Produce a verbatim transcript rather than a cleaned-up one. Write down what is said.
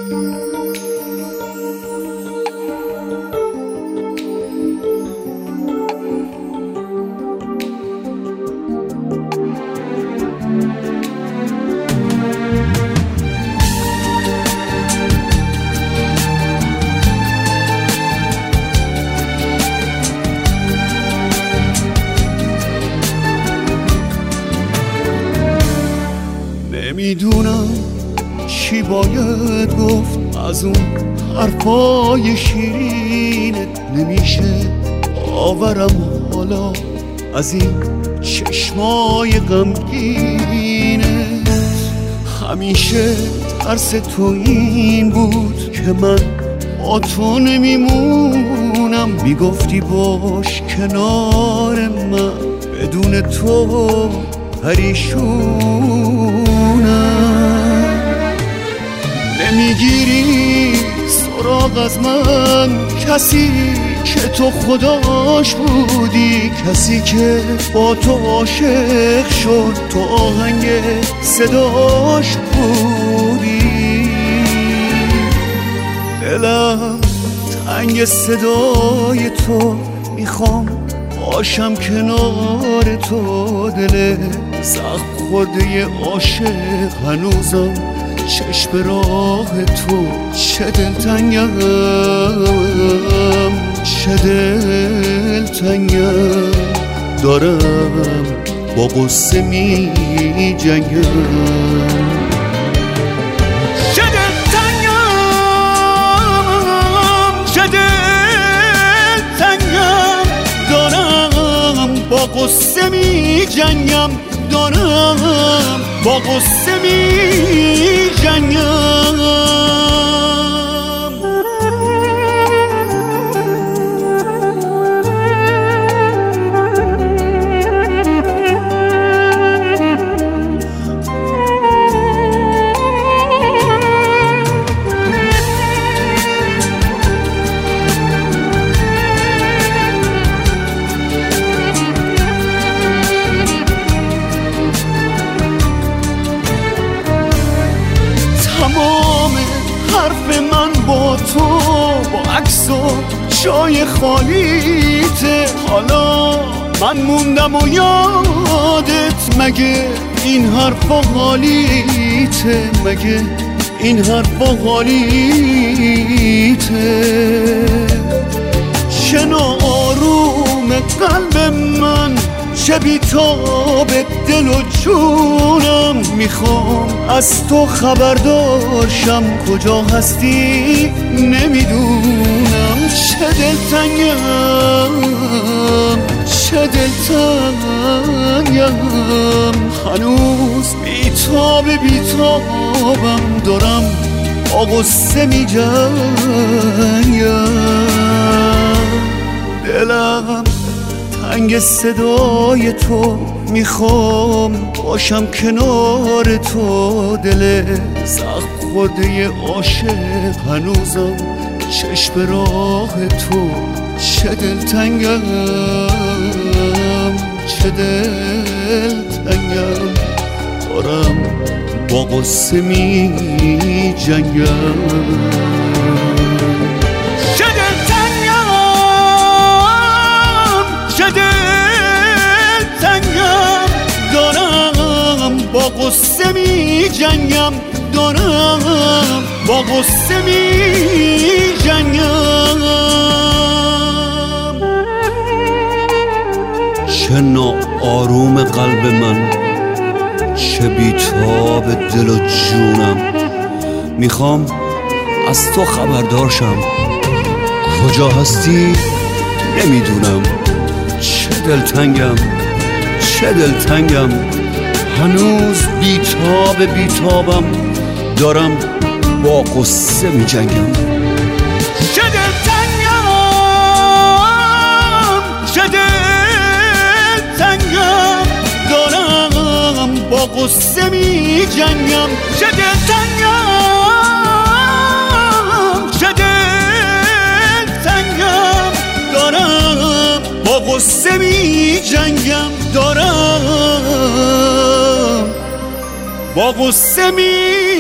نمیدونم چی باید گفت از اون حرفای شیرینت، نمیشه آورم حالا از این چشمای غمگینت. همیشه ترس تو این بود که من با تو نمیمونم، میگفتی باش کنار من، بدون تو پریشونم. نمیگیری سراغ از من کسی که تو خداش بودی، کسی که با تو عاشق شد، تو آهنگ صداش بودی. دلم تنگ صدای تو، میخوام باشم کنار تو. دل زخم خورده عاشق هنوزم چشم راه تو. چه دلتنگم، چه دلتنگم، دارم با غصه می جنگم. چه دلتنگم، چه دلتنگم، دارم با غصه می جنگم، دارم با غصه می جنگم. تمام حرف من با تو، با عکس و جای خالیته. حالا من موندم و یادت، مگه این حرفا حالیته، مگه این حرفا حالیته. چه ناآروم قلب من، چه بیتاب دل و جونم. میخوام از تو خبردارشم، کجا هستی نمیدونم. چه دلتنگم، چه دلتنگم، هنوز بیتاب بیتابم، دارم با غصه میجنگم. دلم تنگ صدای تو، میخوام باشم کنار تو. دل زخم خورده عاشق هنوزم چشم راه تو. چه دلتنگم، چه دلتنگم، دارم با غصه می جنگم. چه دلتنگم، چه دلتنگم، دارم با غصه می جنگم، دارم با غصه می جنگم. چه ناآروم قلب من، چه بیتاب دل و جونم. میخوام از تو خبردارشم، کجا هستی نمیدونم. چه دلتنگم، چه دلتنگم، هنوز بیتاب بیتابم، دارم با قصه می جنگم. چه دلتنگم، چه دلتنگم، دارم با قصه می جنگم. چه دلتنگم، چه دلتنگم، دارم با غصه می جنگم، دارم با غصه می